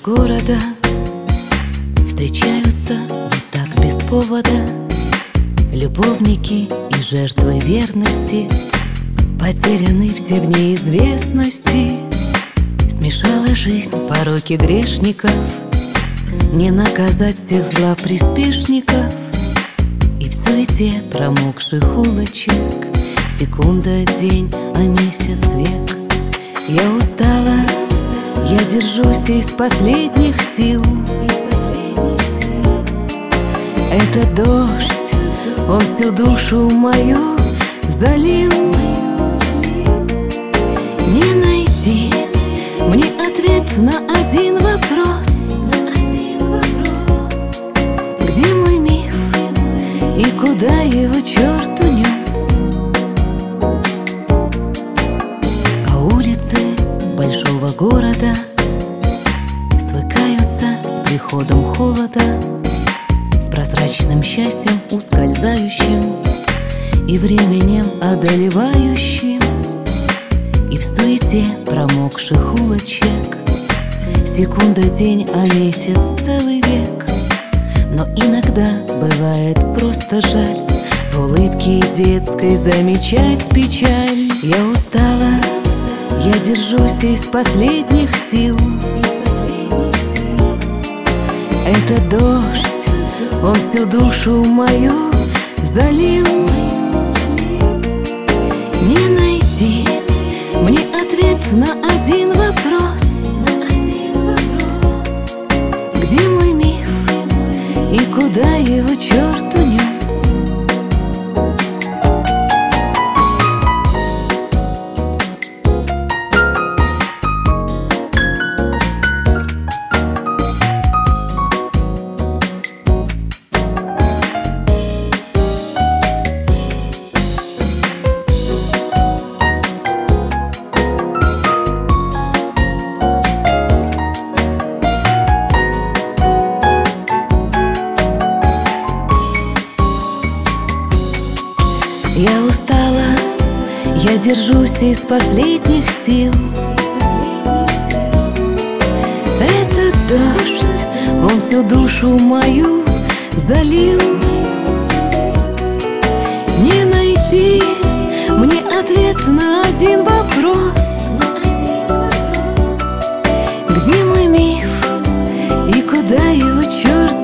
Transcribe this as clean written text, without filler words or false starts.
города встречаются вот так без повода. Любовники и жертвы верности потеряны все в неизвестности. Смешала жизнь пороки грешников, не наказать всех злоприспешников. И в суете промокших улочек секунда, день, а месяц век. Я устала, я держусь из последних сил. Это дождь, он всю душу мою залил. Не найти мне ответ на один вопрос: где мой миф и куда его черт унес? А улицы большого города свыкаются с приходом холода, с прозрачным счастьем ускользающим и временем одолевающим. И в суете промокших улочек секунда, день, а месяц целый век. Но иногда бывает просто жаль в улыбке детской замечать печаль. Я устала, я держусь из последних сил. Это дождь, он всю душу мою залил. Не найти мне ответ на один вопрос: где мой миф и куда его черт унес? Я устала, я держусь из последних сил. Этот дождь, он всю душу мою залил. Не найти мне ответ на один вопрос: где мой миф и куда его черт